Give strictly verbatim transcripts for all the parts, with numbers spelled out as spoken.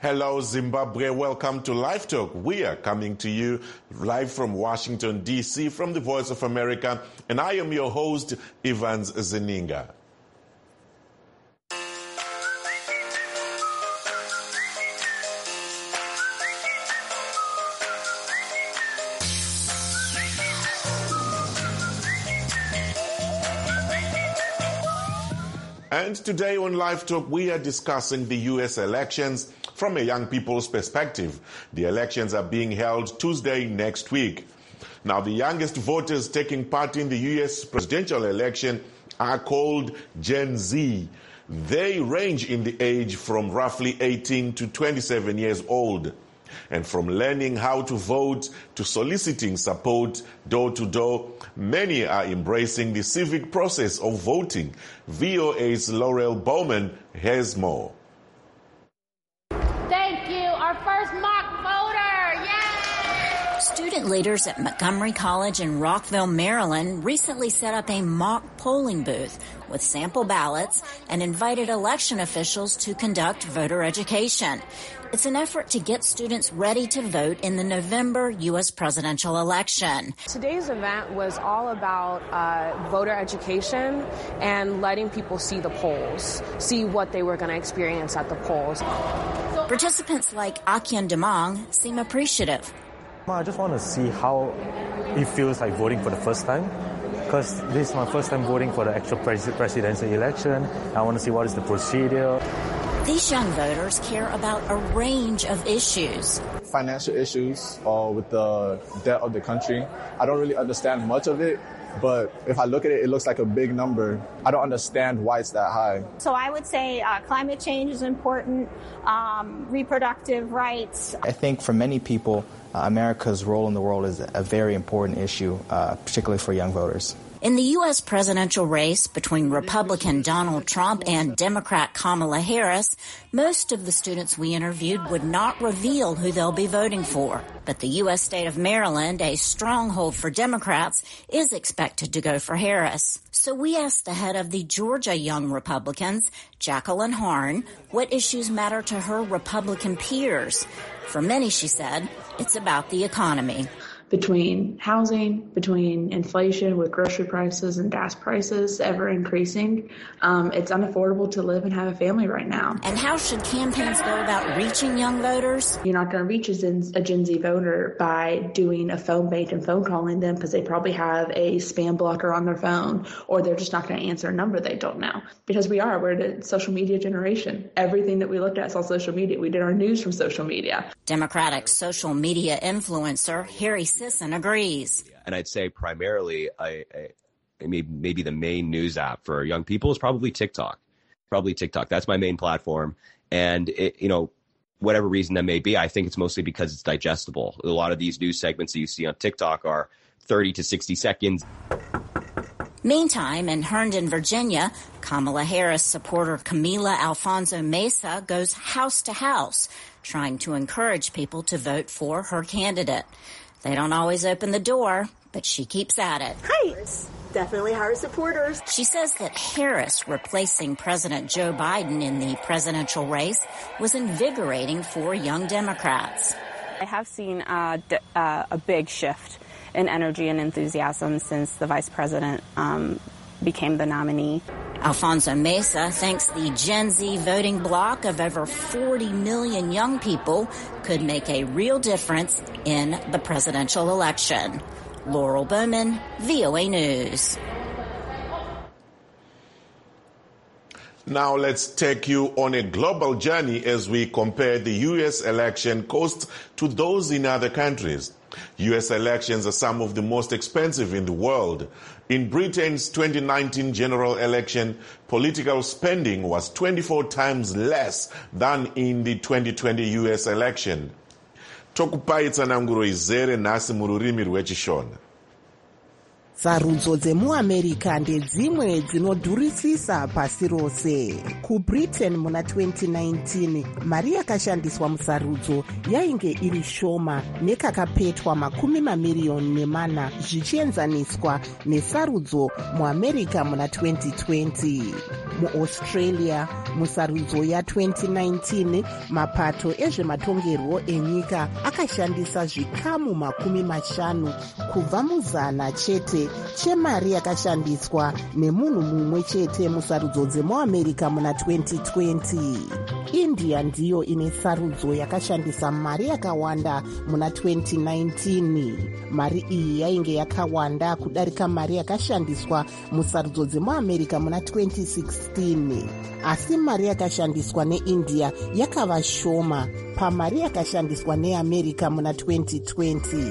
Hello, Zimbabwe. Welcome to Live Talk. We are coming to you live from Washington, D C, from the Voice of America, and I am your host, Evans Zeninga. And today on Live Talk, we are discussing the U S elections from a young people's perspective. The elections are being held Tuesday next week. Now, the youngest voters taking part in the U S presidential election are called Gen Z. They range in the age from roughly eighteen to twenty-seven years old. And from learning how to vote to soliciting support door to door, many are embracing the civic process of voting. V O A's Laurel Bowman has more. Thank you. Our first mock voter. Yay! Student leaders at Montgomery College in Rockville, Maryland recently set up a mock polling booth with sample ballots and invited election officials to conduct voter education. It's an effort to get students ready to vote in the November U S presidential election. Today's event was all about uh, voter education and letting people see the polls, see what they were going to experience at the polls. Participants like Akyan Demang seem appreciative. I just want to see how it feels like voting for the first time, because this is my first time voting for the actual pres- presidential election. I want to see what is the procedure. These young voters care about a range of issues. Financial issues uh, with the debt of the country. I don't really understand much of it, but if I look at it, it looks like a big number. I don't understand why it's that high. So I would say uh, climate change is important, um, reproductive rights. I think for many people, uh, America's role in the world is a very important issue, uh, particularly for young voters. In the U S presidential race between Republican Donald Trump and Democrat Kamala Harris, most of the students we interviewed would not reveal who they'll be voting for. But the U S state of Maryland, a stronghold for Democrats, is expected to go for Harris. So we asked the head of the Georgia Young Republicans, Jacqueline Harn, what issues matter to her Republican peers. For many, she said, it's about the economy. Between housing, between inflation with grocery prices and gas prices ever increasing, um, it's unaffordable to live and have a family right now. And how should campaigns go about reaching young voters? You're not going to reach a Gen, a Gen Z voter by doing a phone bank and phone calling them because they probably have a spam blocker on their phone, or they're just not going to answer a number they don't know. Because we are, we're the social media generation. Everything that we looked at is on social media. We did our news from social media. Democratic social media influencer Harry Sisson agrees. And I'd say primarily, I, I, maybe the main news app for young people is probably TikTok. Probably TikTok. That's my main platform. And, it, you know, whatever reason that may be, I think it's mostly because it's digestible. A lot of these news segments that you see on TikTok are thirty to sixty seconds. Meantime, in Herndon, Virginia, Kamala Harris supporter Camila Alfonso Mesa goes house to house, trying to encourage people to vote for her candidate. They don't always open the door, but she keeps at it. Hi, definitely Harris supporters. She says that Harris replacing President Joe Biden in the presidential race was invigorating for young Democrats. I have seen uh, d- uh, a big shift in energy and enthusiasm since the vice president um, became the nominee. Alfonso Mesa thinks the Gen Z voting bloc of over forty million young people could make a real difference in the presidential election. Laurel Bowman, V O A News. Now let's take you on a global journey as we compare the U S election costs to those in other countries. U S elections are some of the most expensive in the world. In Britain's twenty nineteen general election, political spending was twenty-four times less than in the twenty twenty U S election. Tokupaitsa nanguro izere nasi mururimi rwechishona. sarudzo dzemuamerica ndedzimwe dzinodhurisisa pasi rose. kubritain muna twenty nineteen mari yakashandiswa musarudzo yainge iri shoma nekakapetwa makumi mamiriyoni nemana zvichienzaniswa nesarudzo muamerica muna twenty twenty. muaustralia musarudzo ya twenty nineteen mapato ezvematongerwo enyika akashandisa zvikamu makumi mashanu kubva muzana chete chemari yakashandiswa nemunhu mumwe chete musarudzo dzemuamerica muna twenty twenty. india ndiyo ine sarudzo yakashandisa mari yakawanda muna twenty nineteen. mari iyi yainge yakawanda kudarika mari yakashandiswa musarudzo dzemuamerica muna twenty sixteen. asi mari yakashandiswa neindia yakava shoma pamari yakashandiswa neamerica muna twenty twenty.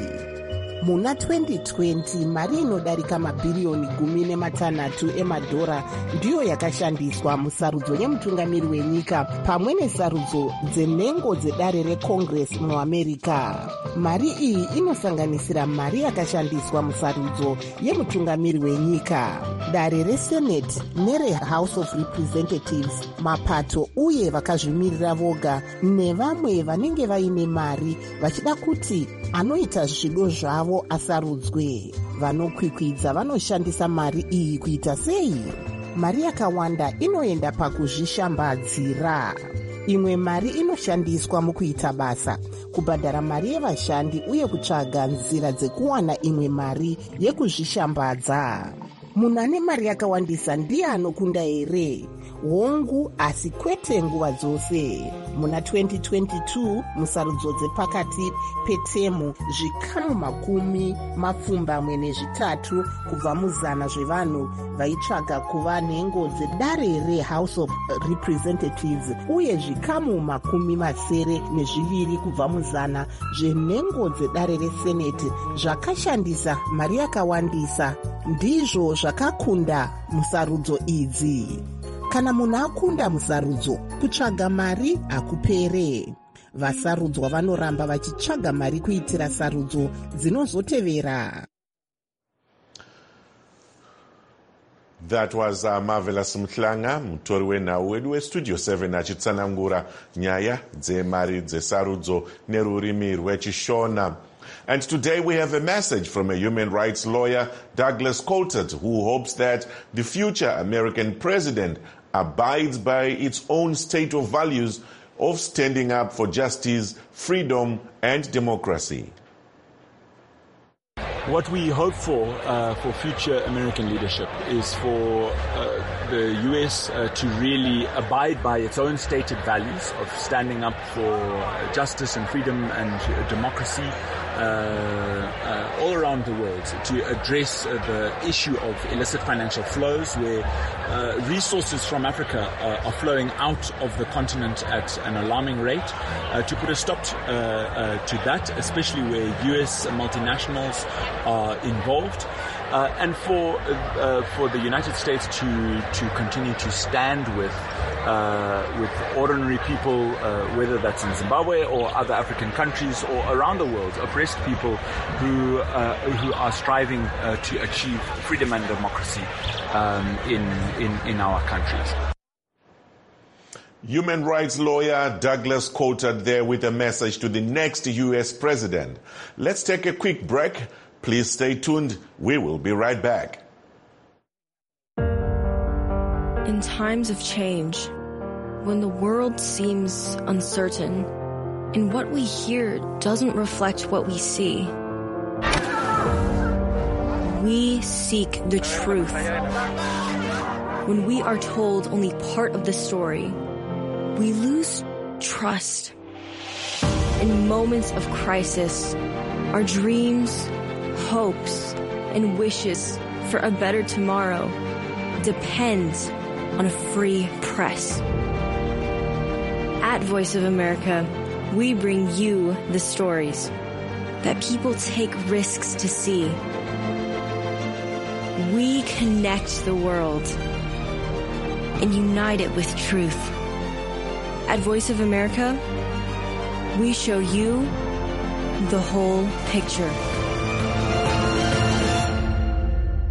muna twenty twenty mari inodarika mabhiriyoni gumi nematanhatu emadhora ndiyo yakashandiswa musarudzo yemutungamiri wenyika pamwe nesarudzo dzenhengo dzedare recongress muamerica. mari iyi inosanganisira mari yakashandiswa musarudzo yemutungamiri wenyika, dare resenate nerehouse of representatives, mapato uye vakazvimirira voga nevamwe vanenge vaine mari vachida kuti anoita zvido zvavo asarudzwe. vanokwikwidza vanoshandisa mari iyi kuita sei? mari yakawanda inoenda pakuzvishambadzira. imwe mari inoshandiswa mukuita basa, kubhadhara mari yevashandi uye kutsvaga nzira dzekuwana imwe mari yekuzvishambadza. munhu ane mari yakawandisa ndiye anokunda here? hongu, asi kwete nguva dzose. muna twenty twenty-two musarudzo dzepakati petemu zvikamu makumi mapfumbamwe nezvitatu kubva muzana zvevanhu vaitsvaga kuva nhengo dzedare rehouse of representatives uye zvikamu makumi masere nezviviri kubva muzana zvenhengo dzedare resenate zvakashandisa mari yakawandisa ndizvo zvakakunda musarudzo idzi. kana munhu akunda musarudzo, kutsvaga mari hakupere. vasarudzwa vanoramba vachitsvaga mari kuitira sarudzo dzinozotevera. That was uh, Marvelous Mtlanga, mutori wenhau wedu westudio seven achitsanangura nyaya dzemari dzesarudzo nerurimi rwechishona. And today we have a message from a human rights lawyer, Douglas Coulthard, who hopes that the future American president abides by its own state of values of standing up for justice, freedom, and democracy. What we hope for uh, for future American leadership is for uh, the U S uh, to really abide by its own stated values of standing up for justice and freedom and uh, democracy uh, uh, all around the world, to address uh, the issue of illicit financial flows where uh, resources from Africa uh, are flowing out of the continent at an alarming rate, uh, to put a stop to, uh, uh, to that, especially where U S multinationals are involved, uh, and for uh, for the United States to to continue to stand with uh, with ordinary people, uh, whether that's in Zimbabwe or other African countries or around the world, oppressed people who uh, who are striving uh, to achieve freedom and democracy um, in, in in our countries. Human rights lawyer Douglas Coulthard there with a message to the next U S president. Let's take a quick break. Please stay tuned. We will be right back. In times of change, when the world seems uncertain and what we hear doesn't reflect what we see, we seek the truth. When we are told only part of the story, we lose trust. In moments of crisis, our dreams, hopes, and wishes for a better tomorrow depend on a free press. At Voice of America, we bring you the stories that people take risks to see. We connect the world and unite it with truth. At Voice of America, we show you the whole picture.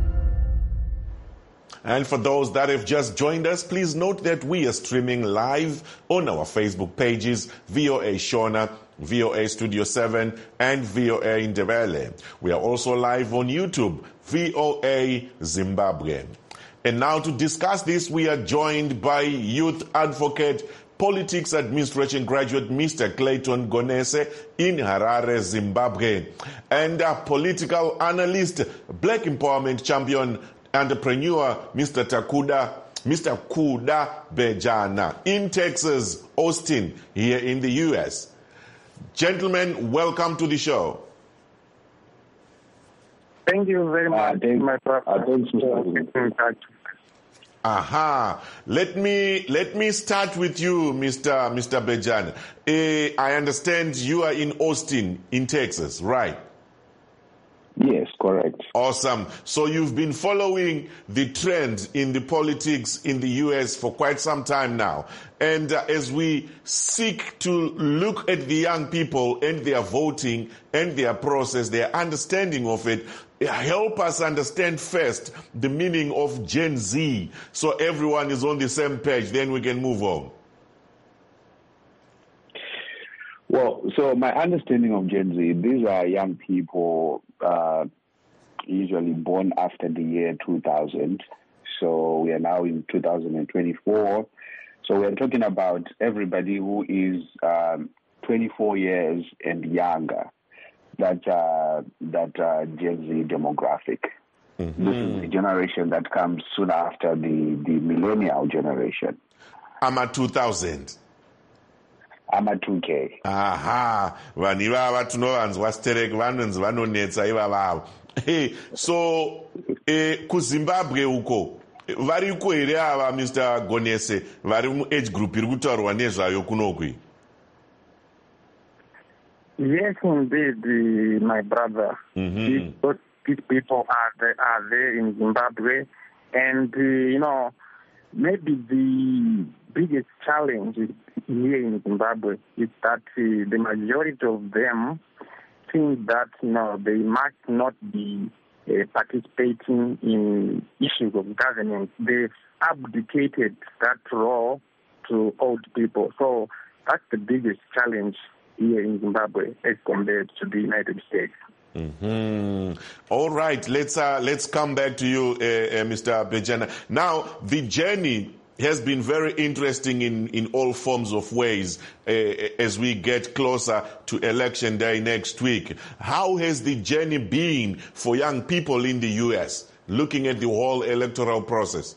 And for those that have just joined us, please note that we are streaming live on our Facebook pages, V O A Shona, V O A Studio seven, and V O A Ndebele. We are also live on YouTube, V O A Zimbabwe. And now to discuss this, we are joined by youth advocate, politics administration graduate Mister Clayton Gonese in Harare, Zimbabwe, and a political analyst, black empowerment champion, entrepreneur, Mister Takuda, Mister Kuda Bejana in Texas, Austin, here in the U S. Gentlemen, welcome to the show. Thank you very much, uh, my brother. Aha. Let me let me start with you, Mister Mister Bejan. Uh, I understand you are in Austin, in Texas, right? Yes, correct. Awesome. So you've been following the trend in the politics in the U S for quite some time now. And uh, as we seek to look at the young people and their voting and their process, their understanding of it, help us understand first the meaning of Gen Z so everyone is on the same page, then we can move on. Well, so my understanding of Gen Z, these are young people uh, usually born after the year two thousand. So we are now in two thousand twenty-four. So we're talking about everybody who is um, twenty-four years and younger. That uh, that uh, Gen Z demographic. Mm-hmm. This is the generation that comes soon after the, the millennial generation. I'm at two thousand. I'm at two K. Aha. Vanhu ivava tinovanzwa sterek vanonzi vanonetsa ivavavo. Hey, so eh, kuZimbabwe uko variko here ava Mister Gonese vari mu-age group iri kutaurwa nezvayo kunokwi? Yes, indeed, uh, my brother. Mm-hmm. These, these people are there, are there in Zimbabwe. And, uh, you know, maybe the biggest challenge here in Zimbabwe is that uh, the majority of them think that, you know, they must not be uh, participating in issues of governance. They've abdicated that role to old people. So that's the biggest challenge here in Zimbabwe as compared to the United States. Mm-hmm. All right, let's uh, let's come back to you, uh, uh, Mister Bejana. Now, the journey has been very interesting in, in all forms of ways uh, as we get closer to election day next week. How has the journey been for young people in the U S, looking at the whole electoral process?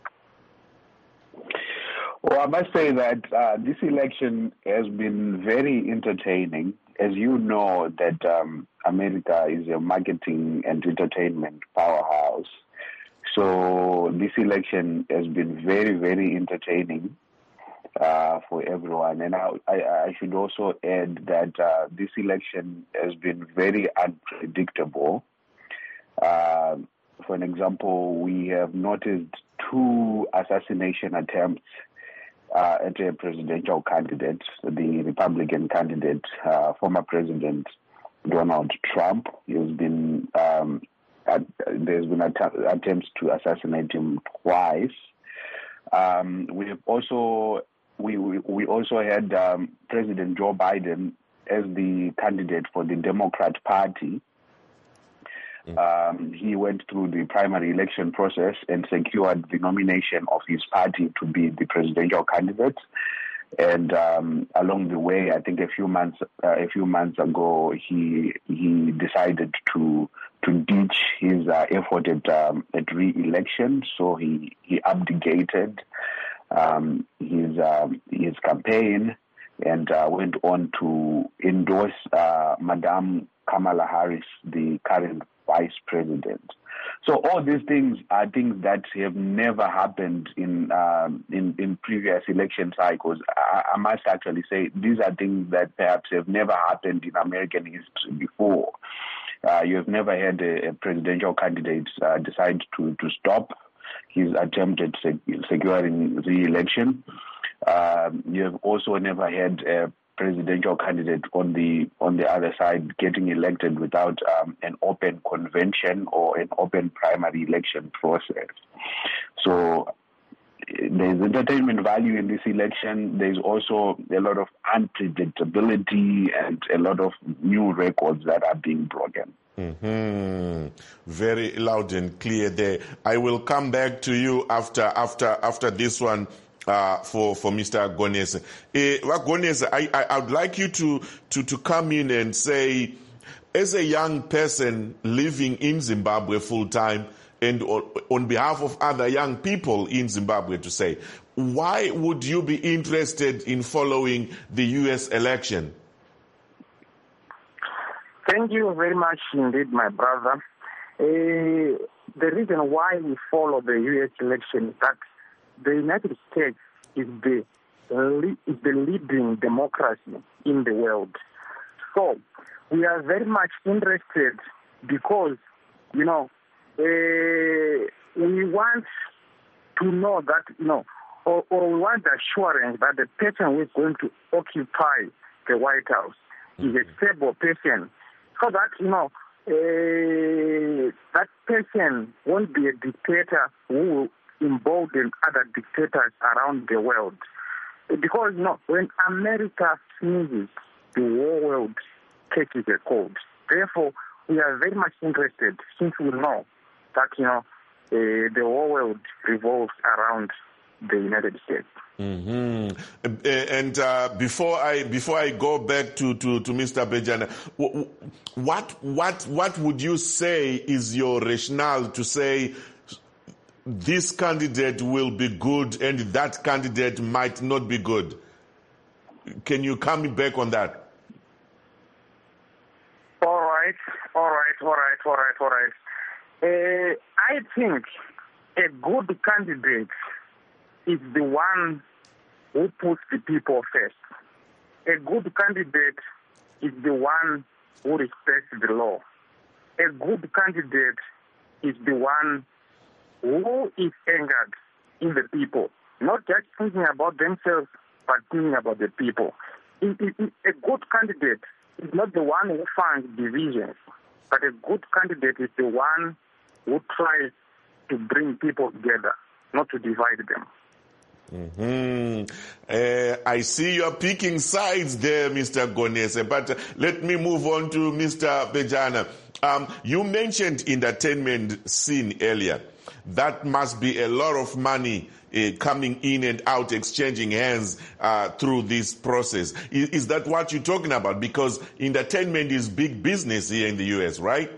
Well, I must say that uh, this election has been very entertaining. As you know, that um, America is a marketing and entertainment powerhouse. So this election has been very, very entertaining uh, for everyone. And I, I, I should also add that uh, this election has been very unpredictable. Uh, for an example, we have noticed two assassination attempts Uh, at a presidential candidate, the Republican candidate, uh, former President Donald Trump. He has been um, at, there's been att- attempts to assassinate him twice. Um, we have also we we, we also had um, President Joe Biden as the candidate for the Democrat Party. Um, he went through the primary election process and secured the nomination of his party to be the presidential candidate. And um, along the way, I think a few months uh, a few months ago, he he decided to to ditch his uh, effort at um, at re-election. So he he abdicated um, his um, his campaign and uh, went on to endorse uh, Madame Kamala Harris, the current vice president. So all these things are things that have never happened in um, in, in previous election cycles. I, I must actually say these are things that perhaps have never happened in American history before. Uh, you have never had a, a presidential candidate uh, decide to, to stop his attempt at sec- securing re-election. Um, you have also never had a presidential candidate on the on the other side getting elected without um, an open convention or an open primary election process. So there's entertainment value in this election. There's also a lot of unpredictability and a lot of new records that are being broken. Mm-hmm. Very loud and clear there. I will come back to you after after after this one uh, for for Mister Gonese. Uh, Gonese, I, I I would like you to to to come in and say, as a young person living in Zimbabwe full time, and on behalf of other young people in Zimbabwe, to say, why would you be interested in following the U S election? Thank you very much indeed, my brother. Uh, the reason why we follow the U S election is that the United States is the, is the leading democracy in the world. So we are very much interested because, you know, uh, we want to know that, you know, or, or we want the assurance that the person who is going to occupy the White House is a stable person, so that, you know, uh, that person won't be a dictator who will embolden other dictators around the world. Because, you know, when America sneezes, the whole world catches a cold. Therefore, we are very much interested, since we know that, you know, uh, the whole world revolves around the United States. Mm-hmm. And uh, before I before I go back to, to, to Mister Bejana, what what what would you say is your rationale to say this candidate will be good and that candidate might not be good? Can you come back on that? All right, all right, all right, all right, all right. Uh, I think a good candidate is the one who puts the people first. A good candidate is the one who respects the law. A good candidate is the one who is angered in the people, not just thinking about themselves, but thinking about the people. It, it, it, a good candidate is not the one who finds divisions, but a good candidate is the one who tries to bring people together, not to divide them. Mm-hmm. Uh, I see you're picking sides there, Mister Gonese, but uh, let me move on to Mister Bejana. Um, you mentioned entertainment scene earlier. That must be a lot of money uh, coming in and out, exchanging hands uh, through this process. Is, is that what you're talking about? Because entertainment is big business here in the U S, right?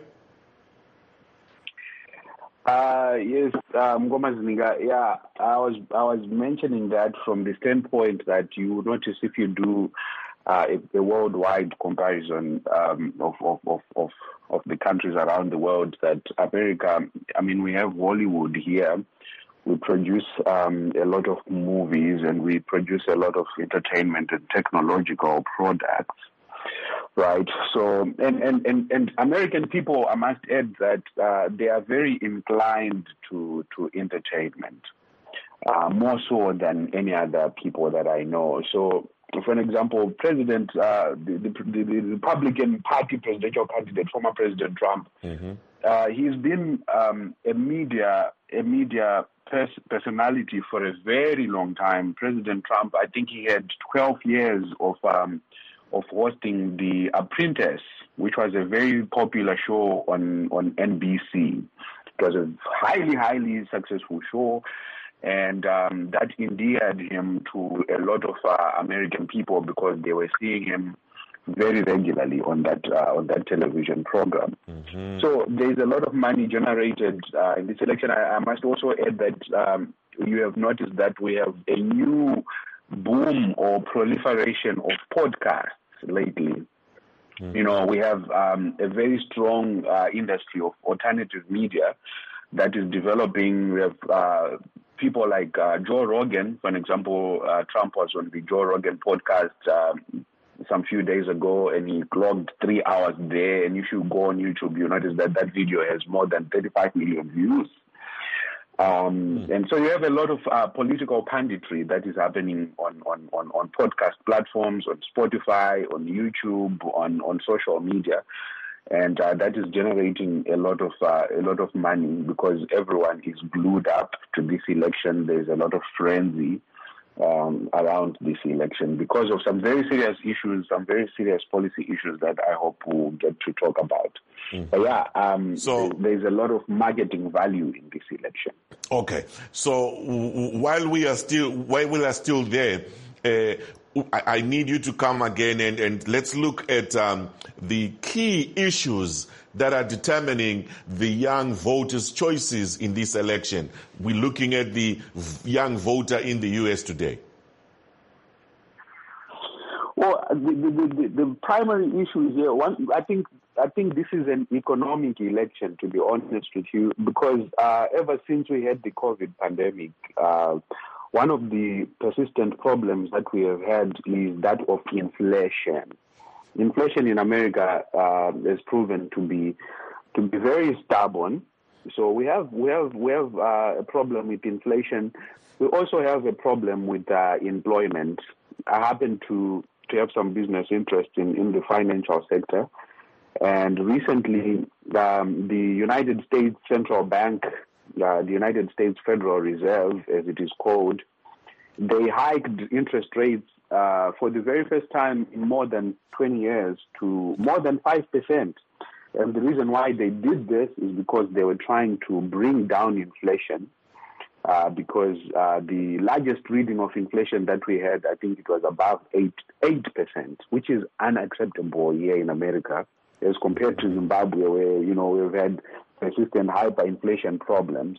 Uh, yes, um, Gomazininga, yeah, I was I was mentioning that from the standpoint that you notice if you do uh, a, a worldwide comparison um, of, of, of, of, of the countries around the world, that America, I mean, we have Hollywood here. We produce um, a lot of movies and we produce a lot of entertainment and technological products. Right. So, and, and, and, and American people, I must add that uh, they are very inclined to, to entertainment, uh, more so than any other people that I know. So, for an example, President, uh, the, the, the, the Republican Party presidential candidate, former President Trump, mm-hmm. uh, he's been um, a media, a media pers- personality for a very long time. President Trump, I think he had twelve years of um, of hosting The Apprentice, which was a very popular show on, on N B C. It was a highly, highly successful show, and um, that endeared him to a lot of uh, American people because they were seeing him very regularly on that uh, on that television program. Mm-hmm. So there's a lot of money generated uh, in this election. I, I must also add that um, you have noticed that we have a new boom or proliferation of podcasts lately. Mm-hmm. You know, we have um, a very strong uh, industry of alternative media that is developing. We have uh, people like uh, Joe Rogan, for an example. uh, Trump was on the Joe Rogan podcast um, some few days ago, and he clocked three hours there. And if you go on YouTube, you notice that that video has more than thirty-five million views. Um, and so you have a lot of uh, political punditry that is happening on, on, on, on podcast platforms, on Spotify, on YouTube, on, on social media. and uh, that is generating a lot of uh, a lot of money because everyone is glued up to this election. There's a lot of frenzy um, around this election because of some very serious issues, some very serious policy issues that I hope we'll get to talk about. Mm-hmm. But yeah, um, so there's a lot of marketing value in this election. Okay, so w- while we are still while we are still there. Uh, I need you to come again and, and let's look at um, the key issues that are determining the young voters' choices in this election. We're looking at the young voter in the U S today. Well, the, the, the, the primary issue is here. One, I think I think this is an economic election, to be honest with you, because uh, ever since we had the COVID pandemic, uh, one of the persistent problems that we have had is that of inflation. Inflation in America uh, has proven to be to be very stubborn. So we have we have we have uh, a problem with inflation. We also have a problem with uh, employment. I happen to to have some business interest in, in the financial sector, and recently um, the United States Central Bank. Uh, the United States Federal Reserve, as it is called, they hiked interest rates uh, for the very first time in more than twenty years to more than five percent. And the reason why they did this is because they were trying to bring down inflation uh, because uh, the largest reading of inflation that we had, I think it was above eight, eight percent, which is unacceptable here in America as compared to Zimbabwe where, you know, we've had persistent hyperinflation problems.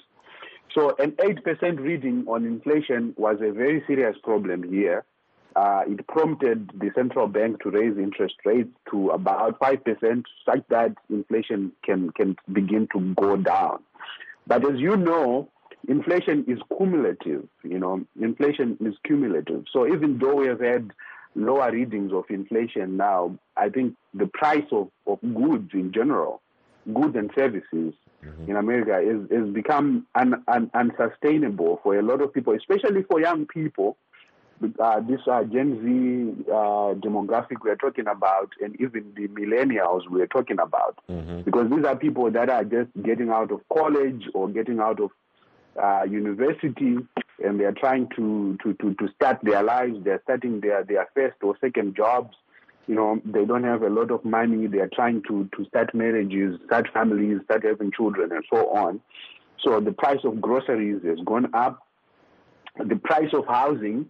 So an eight percent reading on inflation was a very serious problem here. Uh, it prompted the central bank to raise interest rates to about five percent such that inflation can, can begin to go down. But as you know, inflation is cumulative, you know, inflation is cumulative. So even though we have had lower readings of inflation now, I think the price of, of goods in general, goods and services mm-hmm. in America is, is become un, un, unsustainable for a lot of people, especially for young people. Uh, this uh, Gen Z uh, demographic we're talking about, and even the millennials we're talking about, mm-hmm. because these are people that are just getting out of college or getting out of uh, university, and they're trying to, to, to, to start their lives. They're starting their, their first or second jobs. You know, they don't have a lot of money. They're trying to, to start marriages, start families, start having children, and so on. So the price of groceries has gone up. The price of housing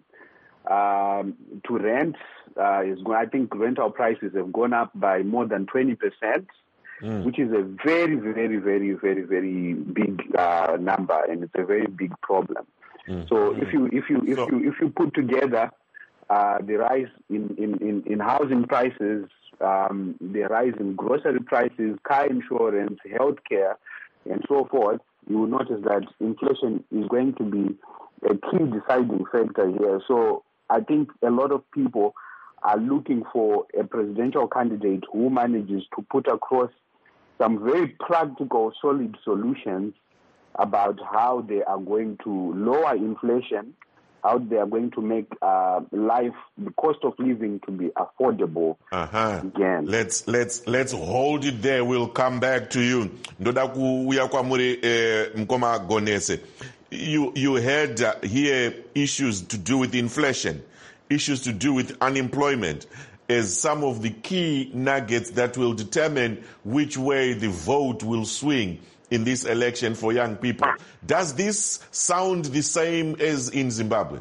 um, to rent uh, is going. I think rental prices have gone up by more than twenty percent, mm. which is a very, very, very, very, very big uh, number, and it's a very big problem. Mm. So mm. if you if you if so, you if you put together uh, the rise in, in, in, in housing prices, um, the rise in grocery prices, car insurance, healthcare, and so forth, you will notice that inflation is going to be a key deciding factor here. So I think a lot of people are looking for a presidential candidate who manages to put across some very practical, solid solutions about how they are going to lower inflation, how they are going to make uh, life, the cost of living, to be affordable uh-huh. again. Let's let's let's hold it there. We'll come back to you. Ndoda kuuya kwamuri Mkoma Gonese. You you had uh, here issues to do with inflation, issues to do with unemployment, as some of the key nuggets that will determine which way the vote will swing in this election for young people. Does this sound the same as in Zimbabwe?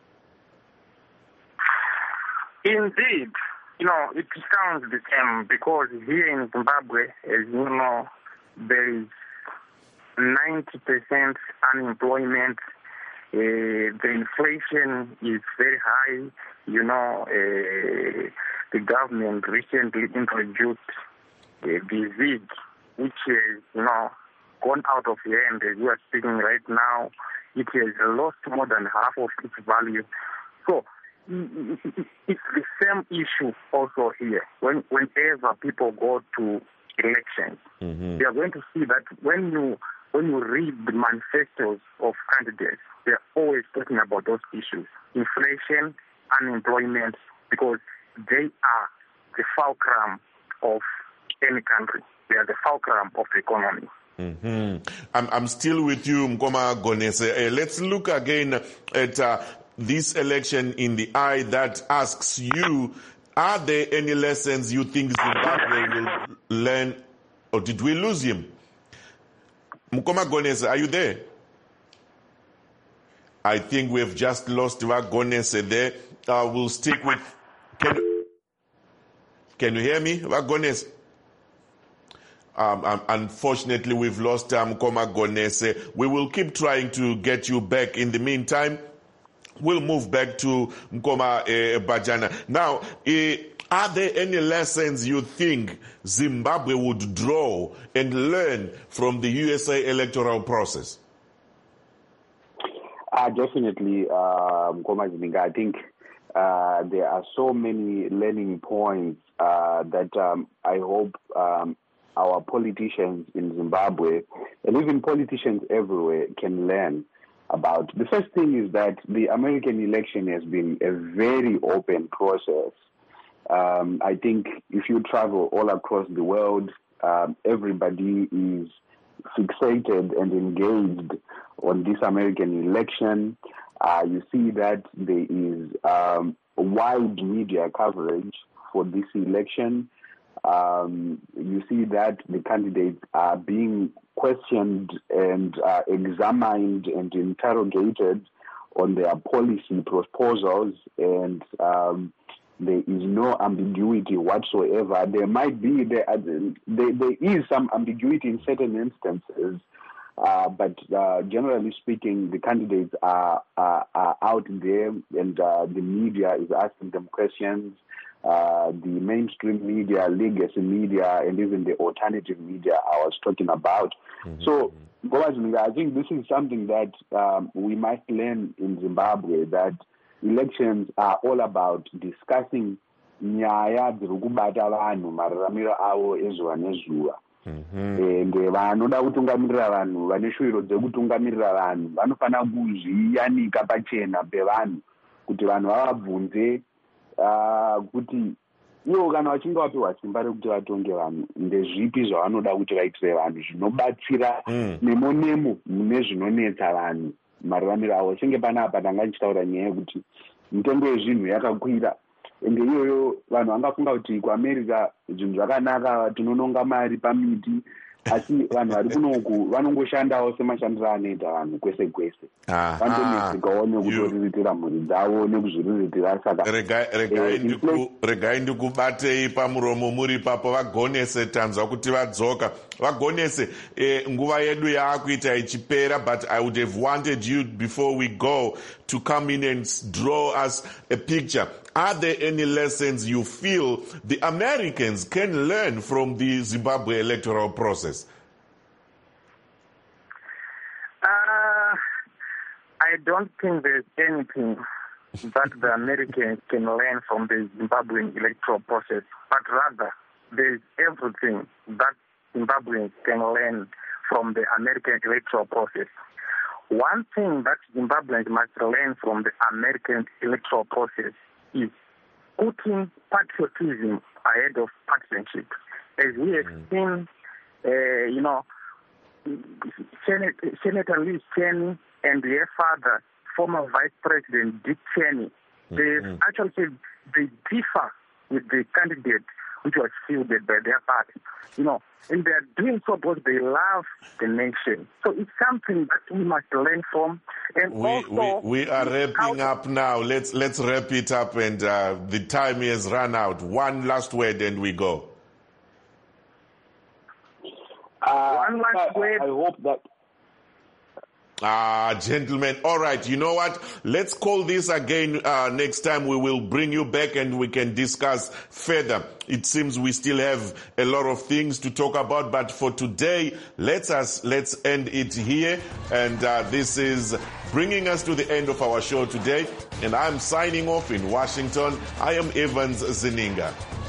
Indeed. You know, it sounds the same because here in Zimbabwe, as you know, there is ninety percent unemployment. Uh, the inflation is very high. You know, uh, the government recently introduced uh, the ZIG, which is, you know, gone out of hand. As we are speaking right now, it has lost more than half of its value. So it's the same issue also here. When, whenever people go to elections, mm-hmm. they are going to see that when you when you read the manifestos of candidates, they're always talking about those issues: inflation, unemployment, because they are the fulcrum of any country. They are the fulcrum of the economy. Mm-hmm. I'm, I'm still with you, Mkoma Gonese. Uh, let's look again at uh, this election in the eye that asks you, are there any lessons you think Zimbabwe will learn, or did we lose him? Mkoma Gonese, are you there? I think we've just lost Vagonese there. Uh, we'll stick with... Can, can you hear me, Vagonese? Um, um, unfortunately, we've lost um, Mkoma Gonese. We will keep trying to get you back. In the meantime, we'll move back to Mkoma uh, Bajana. Now, uh, are there any lessons you think Zimbabwe would draw and learn from the U S A electoral process? Uh, definitely, uh, Mkoma Zimbabwe. I think uh, there are so many learning points uh, that um, I hope um, our politicians in Zimbabwe, and even politicians everywhere, can learn about. The first thing is that the American election has been a very open process. Um, I think if you travel all across the world, um, everybody is fixated and engaged on this American election. Uh, you see that there is um, wide media coverage for this election. Um, you see that the candidates are being questioned and uh, examined and interrogated on their policy proposals, and um, there is no ambiguity whatsoever. There might be, there, there, there is some ambiguity in certain instances, uh, but uh, generally speaking, the candidates are, are, are out there, and uh, the media is asking them questions. Uh, the mainstream media, legacy media, and even the alternative media I was talking about. Mm-hmm. So, I think this is something that um, we must learn in Zimbabwe, that elections are all about discussing nyaya dziri kubata vanhu mararamiro avo ezuva nezuva. And vanoda kutungamirira vanhu, vane shuviro dzekutungamirira vanhu, vanofanira kuzviyanika pachena pevanhu kuti vanhu vavabvunze kuti ivo kana vachinge vapiwa simba rekuti vatonge vanhu, ndezvipi zvavanoda kuti vaitire vanhu zvinobatsira nemo nemo mune zvinonetsa vanhu mararamiro avo. Senge panapa tanga ndichitaura nyaya yekuti mitengo yezvinhu yakakwira, ende iyoyo vanhu vangafunga kuti kuamerica zvinhu zvakanaka, tinononga mari pamiti, asi vanhu vari kunoku vanongoshandawo semashandiro anoita vanhu kwese kwese. Vanonetsekawo nekuzviriritira mhuri dzavo nekuzviriritira. Saka regai ndikubatei pamuromo muri papo. Vagonese, tanzwa kuti vadzoka. Vagonese, eh, nguva yedu yaakuita ichipera, but I would have wanted you before we go to come in and draw us a picture. Are there any lessons you feel the Americans can learn from the Zimbabwe electoral process? Uh, I don't think there's anything that the Americans can learn from the Zimbabwean electoral process, but rather there's everything that Zimbabweans can learn from the American electoral process. One thing that Zimbabweans must learn from the American electoral process is putting patriotism ahead of partisanship. As we have mm. seen, uh, you know, Senator, Senator Liz Cheney and their father, former Vice President Dick Cheney, mm-hmm. they actually said they differ with the candidate which was fielded by their party. You know, and they are doing so because they love the nation. So it's something that we must learn from. And we, also, we, we are wrapping up now. Let's let's wrap it up, and uh, the time has run out. One last word, and we go. Uh, One last I, word. I hope that. Ah, gentlemen. All right. You know what? Let's call this again uh, next time. We will bring you back and we can discuss further. It seems we still have a lot of things to talk about, but for today, let's us let's end it here. And uh, this is bringing us to the end of our show today. And I'm signing off in Washington. I am Evans Zeninga.